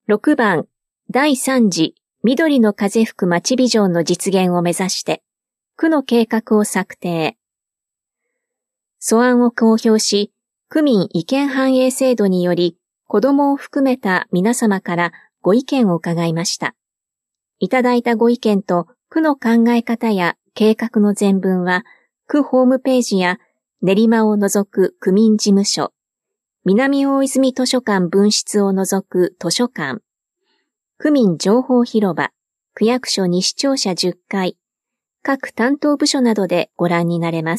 6番、第3次緑の風吹く街ビジョンの実現を目指して、区の計画を策定。素案を公表し、区民意見反映制度により、子どもを含めた皆様からご意見を伺いました。いただいたご意見と区の考え方や計画の全文は、区ホームページや練馬を除く区民事務所、南大泉図書館分室を除く図書館、区民情報広場、区役所西庁舎10階、各担当部署などでご覧になれます。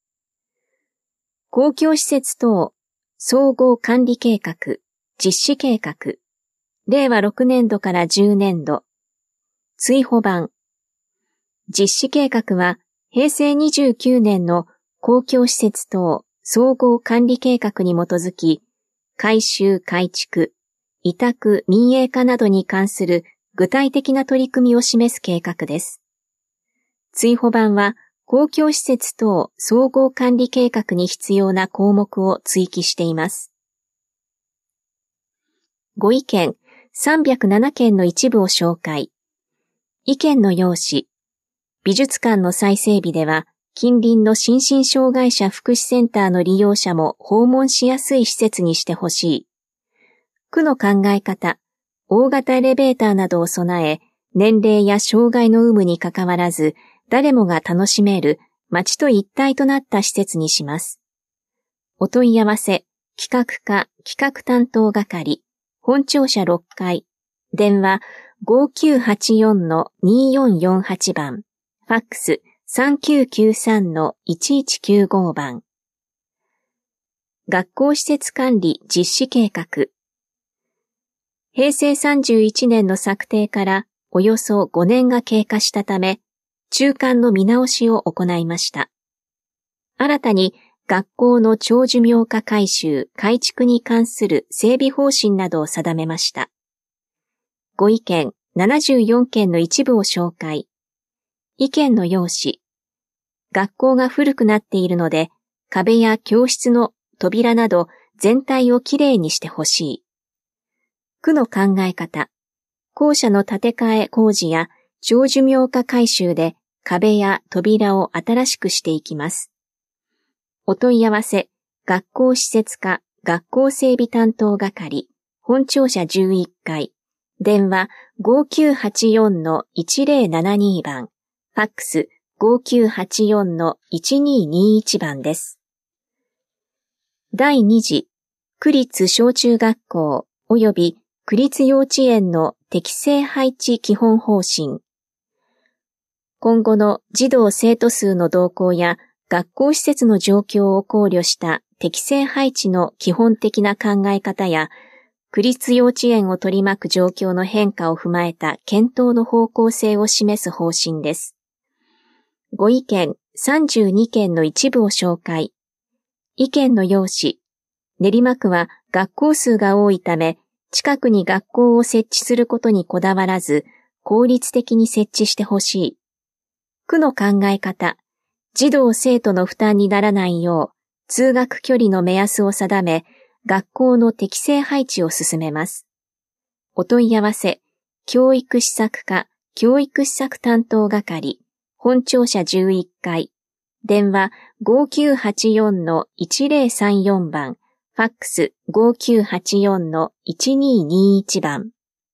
公共施設等総合管理計画、実施計画、令和6年度から10年度、追補版。実施計画は平成29年の公共施設等総合管理計画に基づき、改修改築、委託民営化などに関する具体的な取り組みを示す計画です。追補版は公共施設等総合管理計画に必要な項目を追記しています。ご意見307件の一部を紹介。意見の要旨。美術館の再整備では、近隣の心身障害者福祉センターの利用者も訪問しやすい施設にしてほしい。区の考え方、大型エレベーターなどを備え、年齢や障害の有無にかかわらず、誰もが楽しめる街と一体となった施設にします。お問い合わせ、企画課企画担当係、本庁舎6階、電話 5984-2448 番、ファックス 3993-1195 番。学校施設管理実施計画。平成31年の策定からおよそ5年が経過したため、中間の見直しを行いました。新たに学校の長寿命化改修・改築に関する整備方針などを定めました。ご意見74件の一部を紹介。意見の要旨。学校が古くなっているので、壁や教室の扉など全体をきれいにしてほしい。区の考え方。校舎の建て替え工事や長寿命化改修で壁や扉を新しくしていきます。お問い合わせ、学校施設課学校整備担当係、本庁舎11階、電話 5984-1072 番、ファックス 5984-1221 番です。第2次、区立小中学校及び区立幼稚園の適正配置基本方針。今後の児童生徒数の動向や学校施設の状況を考慮した適正配置の基本的な考え方や、区立幼稚園を取り巻く状況の変化を踏まえた検討の方向性を示す方針です。ご意見32件の一部を紹介。意見の要旨。練馬区は学校数が多いため、近くに学校を設置することにこだわらず、効率的に設置してほしい。区の考え方。児童生徒の負担にならないよう、通学距離の目安を定め、学校の適正配置を進めます。お問い合わせ、教育施策課、教育施策担当係、本庁舎11階、電話 5984-1034 番、ファックス 5984-1221 番。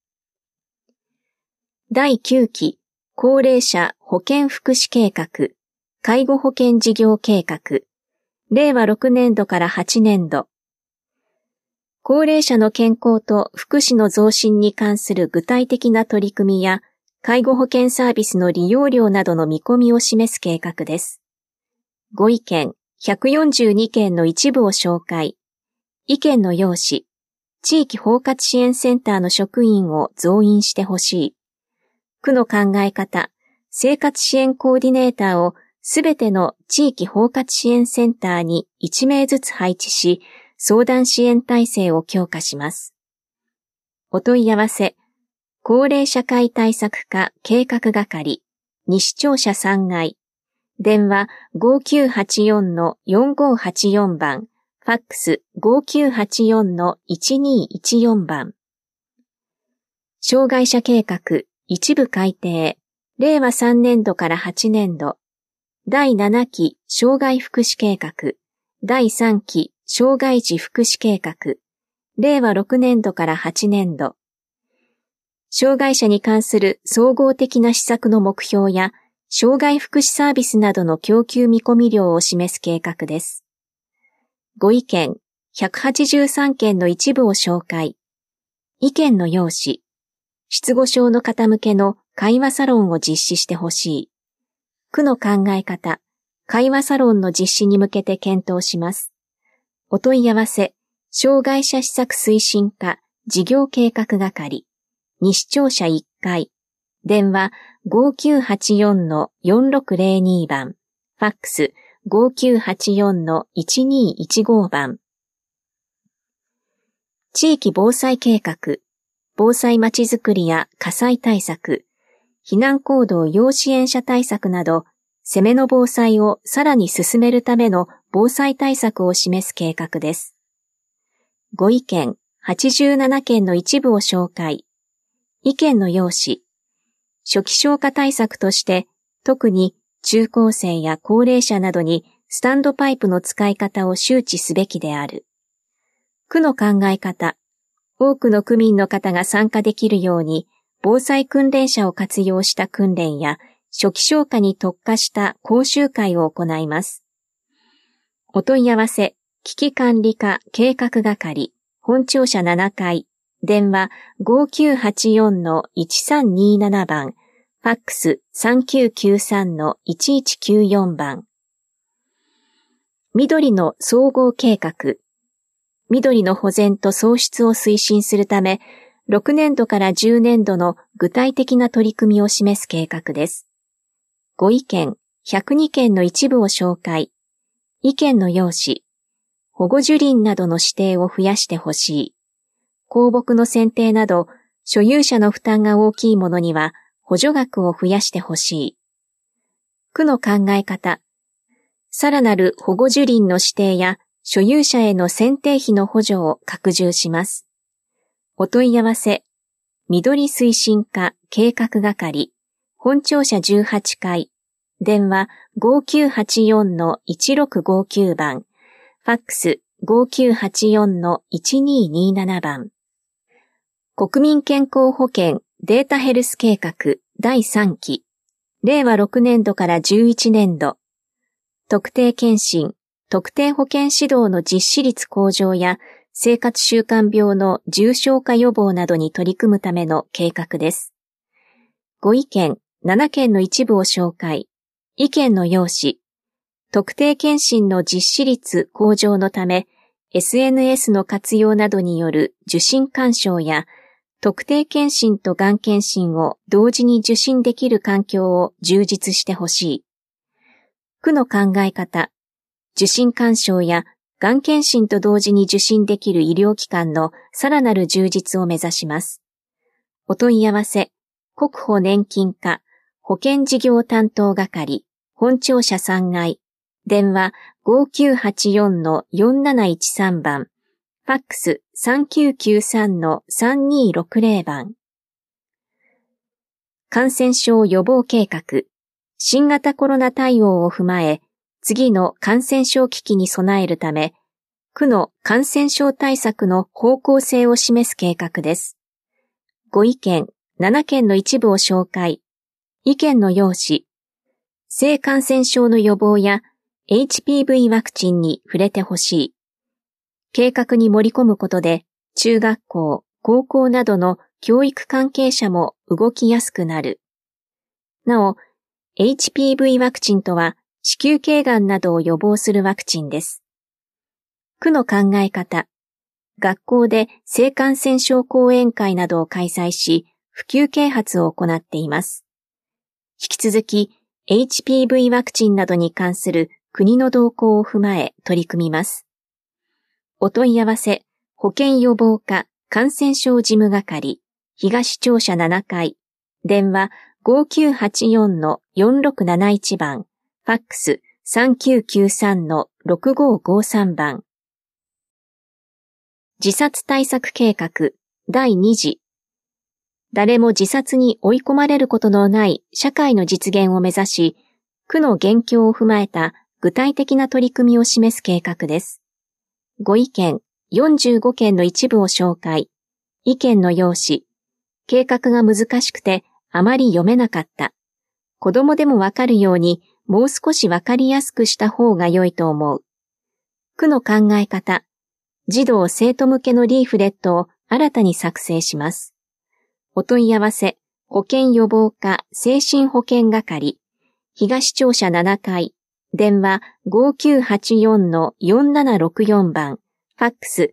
第9期、高齢者保健福祉計画、介護保険事業計画、令和6年度から8年度。高齢者の健康と福祉の増進に関する具体的な取り組みや、介護保険サービスの利用料などの見込みを示す計画です。ご意見142件の一部を紹介。意見の要旨。地域包括支援センターの職員を増員してほしい。区の考え方、生活支援コーディネーターをすべての地域包括支援センターに1名ずつ配置し、相談支援体制を強化します。お問い合わせ、高齢社会対策課計画係、西庁舎3階、電話 5984-4584 番、ファックス 5984-1214 番。 障害者計画一部改定、令和3年度から8年度、第7期障害福祉計画、第3期障害児福祉計画、令和6年度から8年度、障害者に関する総合的な施策の目標や、障害福祉サービスなどの供給見込み量を示す計画です。ご意見183件の一部を紹介。意見の要旨。失語症の方向けの会話サロンを実施してほしい。区の考え方、会話サロンの実施に向けて検討します。お問い合わせ、障害者施策推進課事業計画係、西庁舎1階、電話 5984-4602 番、ファックス 5984-1215 番。地域防災計画、防災まちづくりや火災対策、避難行動要支援者対策など、攻めの防災をさらに進めるための防災対策を示す計画です。ご意見87件の一部を紹介。意見の要旨。初期消火対策として、特に中高生や高齢者などにスタンドパイプの使い方を周知すべきである。区の考え方。多くの区民の方が参加できるように、防災訓練者を活用した訓練や、初期消火に特化した講習会を行います。お問い合わせ、危機管理課計画係、本庁舎7階、電話 5984-1327 番、ファックス 3993-1194 番。緑の総合計画。緑の保全と創出を推進するため、6年度から10年度の具体的な取り組みを示す計画です。ご意見102件の一部を紹介。意見の要旨。保護樹林などの指定を増やしてほしい。公木の選定など、所有者の負担が大きいものには補助額を増やしてほしい。区の考え方。さらなる保護樹林の指定や所有者への選定費の補助を拡充します。お問い合わせ、緑推進課計画係、本庁舎18階、電話 5984-1659 番、ファックス 5984-1227 番。国民健康保険データヘルス計画第3期、令和6年度から11年度、特定健診、特定保健指導の実施率向上や生活習慣病の重症化予防などに取り組むための計画です。ご意見7件の一部を紹介。意見の要旨。特定健診の実施率向上のため、SNS の活用などによる受診勧奨や、特定健診とがん検診を同時に受診できる環境を充実してほしい。区の考え方。受診勧奨やがん検診と同時に受診できる医療機関のさらなる充実を目指します。お問い合わせ、国保年金課保険事業担当係、本庁舎3階、電話 5984-4713 番、ファックス 3993-3260 番。感染症予防計画、新型コロナ対応を踏まえ、次の感染症危機に備えるため、区の感染症対策の方向性を示す計画です。ご意見7件の一部を紹介。意見の要旨。性感染症の予防や HPV ワクチンに触れてほしい。計画に盛り込むことで、中学校、高校などの教育関係者も動きやすくなる。なお、HPV ワクチンとは、子宮頸がんなどを予防するワクチンです。区の考え方。学校で性感染症講演会などを開催し、普及啓発を行っています。引き続き、HPV ワクチンなどに関する国の動向を踏まえ取り組みます。お問い合わせ、保健予防課感染症事務係、東庁舎7階、電話 5984-4671 番、ファックス 3993-6553 番。自殺対策計画第2次。 誰も自殺に追い込まれることのない社会の実現を目指し、区の現況を踏まえた具体的な取り組みを示す計画です。ご意見45件の一部を紹介。意見の要旨。計画が難しくてあまり読めなかった。子供でもわかるようにもう少しわかりやすくした方が良いと思う。区の考え方。児童生徒向けのリーフレットを新たに作成します。お問い合わせ、保健予防課精神保健係、東庁舎7階、電話 5984-4764 番、ファックス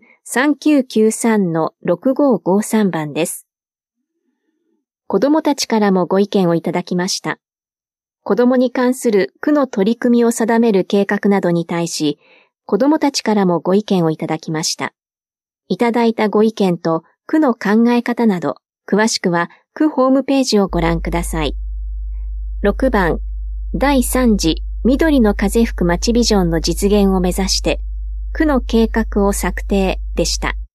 3993-6553 番です。子どもたちからもご意見をいただきました。子どもに関する区の取り組みを定める計画などに対し、子どもたちからもご意見をいただきました。いただいたご意見と区の考え方など、詳しくは区ホームページをご覧ください。6番、第3次緑の風吹くまちビジョンの実現を目指して、区の計画を策定でした。